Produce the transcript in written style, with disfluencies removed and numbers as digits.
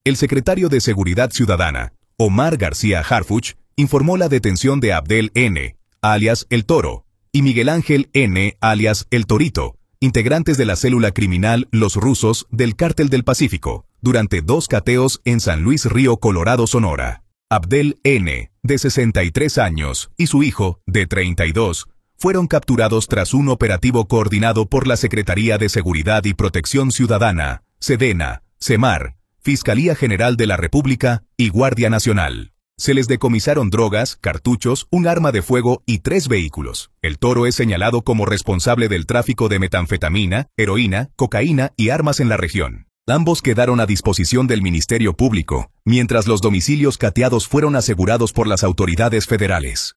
El secretario de Seguridad Ciudadana, Omar García Harfuch, informó la detención de Abdel N., alias El Toro, y Miguel Ángel N., alias El Torito, integrantes de la célula criminal Los Rusos del Cártel del Pacífico, durante 2 cateos en San Luis Río Colorado, Sonora. Abdel N., de 63 años, y su hijo, de 32, fueron capturados tras un operativo coordinado por la Secretaría de Seguridad y Protección Ciudadana, SEDENA, SEMAR, Fiscalía General de la República y Guardia Nacional. Se les decomisaron drogas, cartuchos, un arma de fuego y 3 vehículos. El Toro es señalado como responsable del tráfico de metanfetamina, heroína, cocaína y armas en la región. Ambos quedaron a disposición del Ministerio Público, mientras los domicilios cateados fueron asegurados por las autoridades federales.